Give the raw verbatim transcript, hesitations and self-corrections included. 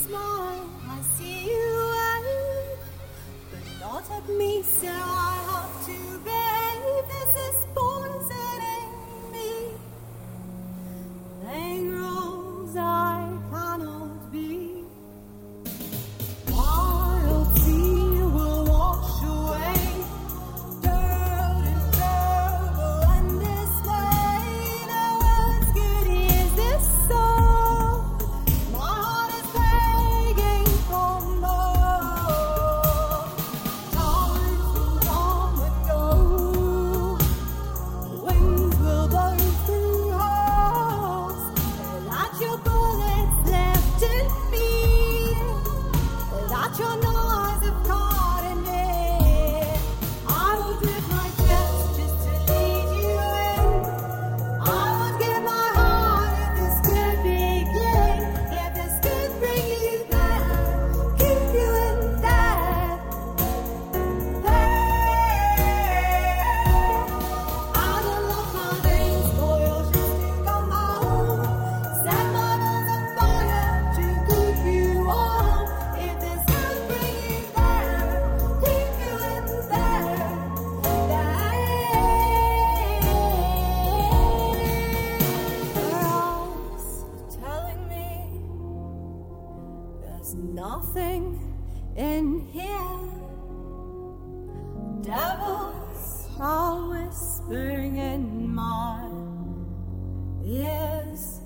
smile, I see you wave, but not at me, so I have to behave. This is poisoning me, playing roles I cannot be. Wild sea will wash away dirt and trouble and dismay. No one's good, is this so? My heart is begging for more. Times will come and go. The winds will blow through holes. That your bullets left in me, that your knives have caught in me. I would rip my chest just to lead you in. I would give my heart if this could begin. If this could bring you there, keep you in there. I don't lock my veins for your ships to come home. Set my bones on fire to keep you warm. If this could bring you there, keep you in there. Girls are telling me there's nothing in here. Devils are whispering in my ears.